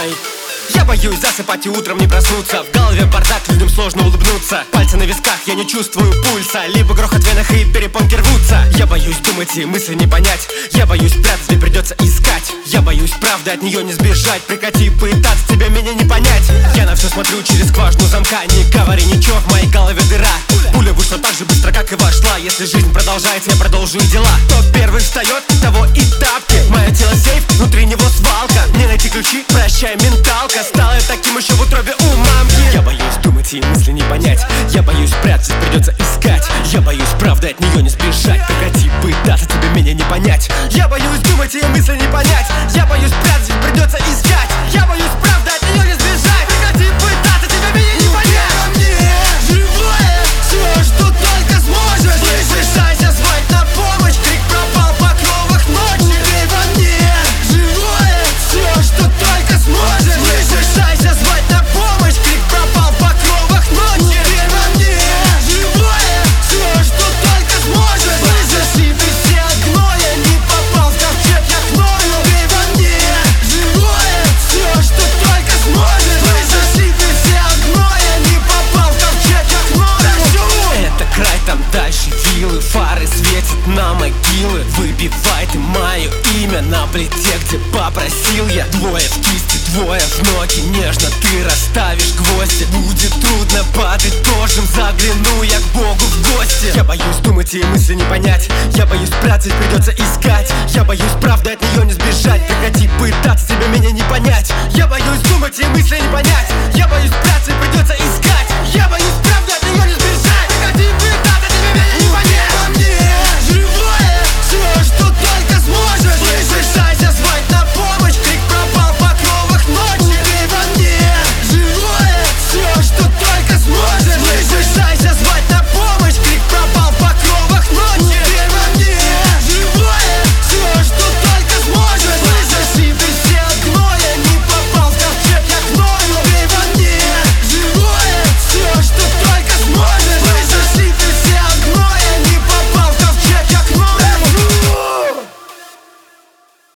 мной. Я боюсь засыпать и утром не проснуться. В голове бардак, людям сложно улыбнуться. Пальцы на висках, я не чувствую пульса. Либо грохот в венах и перепонки рвутся. Я боюсь думать и мысли не понять. Я боюсь прятать, мне придется искать. Я боюсь правды, от нее не сбежать. Прекрати пытаться, тебе меня не понять. Я на все смотрю через скважину замка. Не говори ничего, в моей голове дыра. Пуля вышла так же быстро, как и вошла. Если жизнь продолжается, я продолжу и дела. Кто первый встает, того и тапки. Мое тело сейф, внутри него свалка. Не найти ключи, прощай, менталка. Стал я таким еще в утробе у мамки. Я боюсь думать и мысли не понять. Я боюсь прятать, придется искать. Я боюсь правды, от нее не сбежать. Прекрати пытаться, тебе меня не понять. Я боюсь думать и мысли не понять. Я боюсь прятать, придется искать. Я боюсь правды, от нее не сбежать. Прекрати пытаться, тебе меня не понять. Живое, все, что только сможешь. Решайся звать на помощь. Крик пропал в покровах ночи. Ты во мне. Живое, все, что только сможешь. Решайся звать на помощь. Крик пропал в покровах ночи. Ты во мне. Живое, все, что только сможешь. Защити ты все гноя. Не попал в ковчег, я хною. Ты во мне. Живое, все, что только сможешь. Защити ты все гноя. Не попал в ковчег, я хною. Это край, там дальше виллы. Фары светят на могилы. Выбивай ты мое имя на плите, где попросил я. Двое в кисти, двое в ноги. Нежно ты расставишь гвозди. Будет трудно подытожим. Загляну я к Богу в гости. Я боюсь думать и мысли не понять. Я боюсь прятать, придется искать. Я боюсь правды, от нее не сбежать. Прекрати пытаться, тебе меня не понять. Я боюсь думать и мысли не понять.